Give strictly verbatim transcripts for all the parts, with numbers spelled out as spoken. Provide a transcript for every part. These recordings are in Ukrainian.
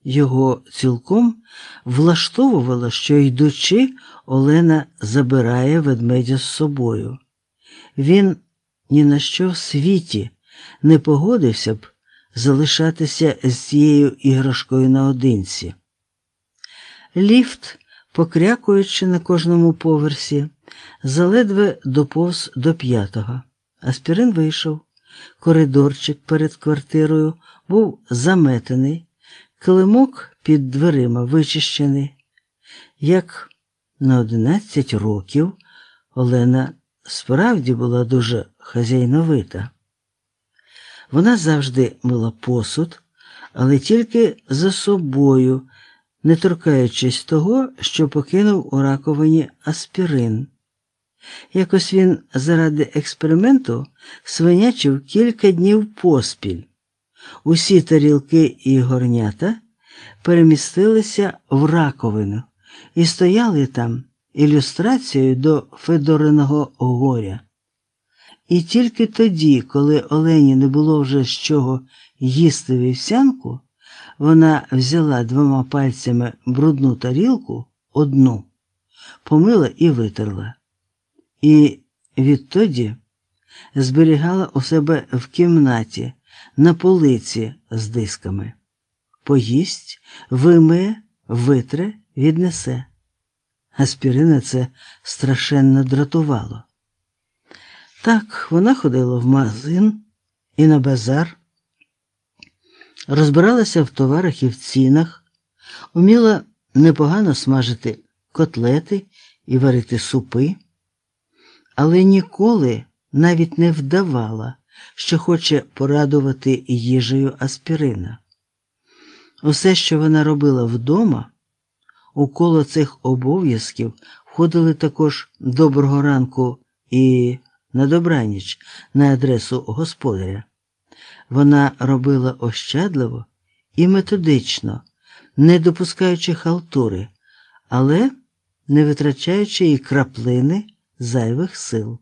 Його цілком влаштовувало, що, йдучи, Олена забирає ведмедя з собою. Він ні на що в світі не погодився б залишатися з цією іграшкою наодинці. Ліфт, покрякуючи на кожному поверсі, заледве доповз до п'ятого. Аспірин вийшов. Коридорчик перед квартирою був заметений, килимок під дверима вичищений. Як на одинадцять років Олена справді була дуже хазяйновита. Вона завжди мила посуд, але тільки за собою, не торкаючись того, що покинув у раковині Аспірин. Якось він заради експерименту свинячив кілька днів поспіль. Усі тарілки і горнята перемістилися в раковину і стояли там ілюстрацією до Федориного горя. І тільки тоді, коли Олені не було вже з чого їсти вівсянку, вона взяла двома пальцями брудну тарілку, одну, помила і витерла. І відтоді зберігала у себе в кімнаті на полиці з дисками. Поїсть, вимиє, витре, віднесе. Аспірина це страшенно дратувало. Так, вона ходила в магазин і на базар, розбиралася в товарах і в цінах, уміла непогано смажити котлети і варити супи, але ніколи навіть не вдавала, що хоче порадувати їжею Аспірина. Усе, що вона робила вдома, у коло цих обов'язків входили також «доброго ранку» і «на добраніч» на адресу господаря. Вона робила ощадливо і методично, не допускаючи халтури, але не витрачаючи і краплини зайвих сил.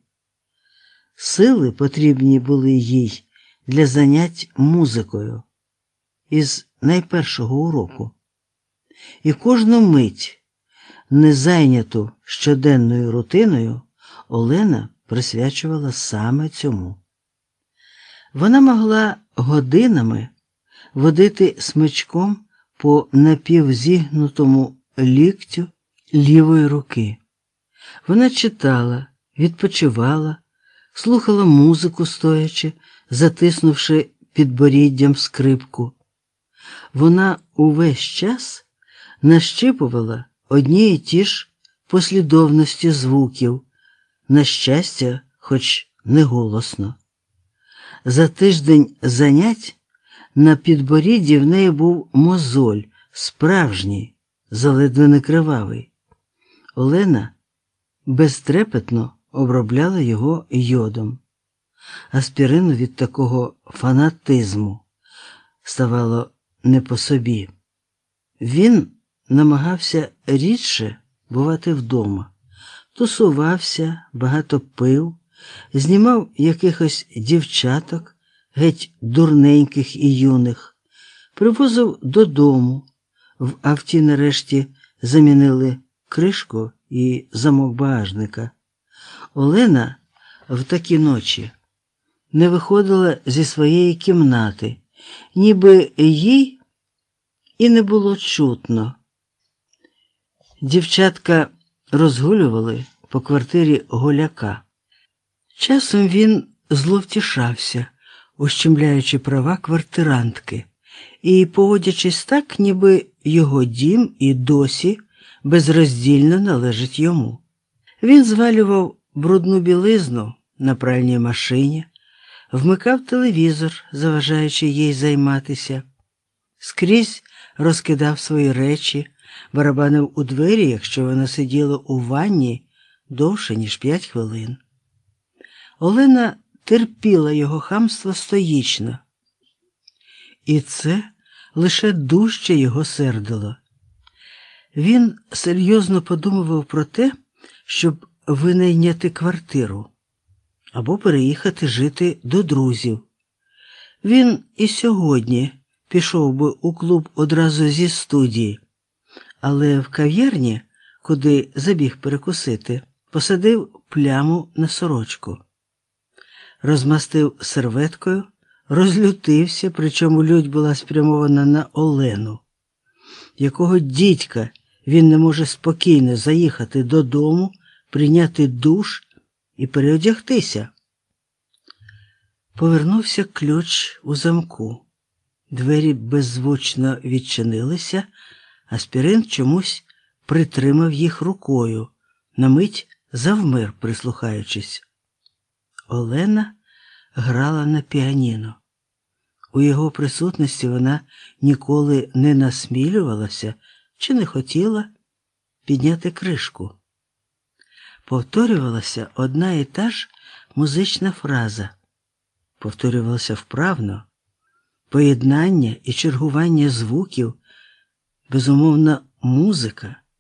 Сили потрібні були їй для занять музикою із найпершого уроку. І кожну мить, не зайняту щоденною рутиною, Олена присвячувала саме цьому. Вона могла годинами водити смичком по напівзігнутому ліктю лівої руки. Вона читала, відпочивала, слухала музику стоячи, затиснувши підборіддям скрипку. Вона увесь час нащипувала одні й ті ж послідовності звуків, на щастя, хоч не голосно. За тиждень занять на підборідді в неї був мозоль, справжній, заледве не кривавий. Олена безтрепетно обробляла його йодом. Аспірину від такого фанатизму ставало не по собі. Він намагався рідше бувати вдома, тусувався, багато пив, знімав якихось дівчаток, геть дурненьких і юних, привозив додому, в авті нарешті замінили кришку і замок багажника. Олена в такі ночі не виходила зі своєї кімнати, ніби їй і не було чутно. Дівчатка розгулювали по квартирі Голяка. Часом він зловтішався, ущемляючи права квартирантки, і поводячись так, ніби його дім і досі безроздільно належить йому. Він звалював брудну білизну на пральній машині, вмикав телевізор, заважаючи їй займатися, скрізь розкидав свої речі, барабанив у двері, якщо вона сиділа у ванні довше, ніж п'ять хвилин. Олена терпіла його хамство стоїчно. І це лише дужче його сердило. Він серйозно подумував про те, щоб винайняти квартиру або переїхати жити до друзів. Він і сьогодні пішов би у клуб одразу зі студії, але в кав'ярні, куди забіг перекусити, посадив пляму на сорочку. Розмастив серветкою, розлютився, причому лють була спрямована на Олену. Якого дідька він не може спокійно заїхати додому, прийняти душ і переодягтися? Повернувся ключ у замку. Двері беззвучно відчинилися, а Спірин чомусь притримав їх рукою, на мить завмер, прислухаючись. Олена грала на піаніно. У його присутності вона ніколи не насмілювалася чи не хотіла підняти кришку. Повторювалася одна і та ж музична фраза. Повторювалася вправно. Поєднання і чергування звуків, безумовно, музика,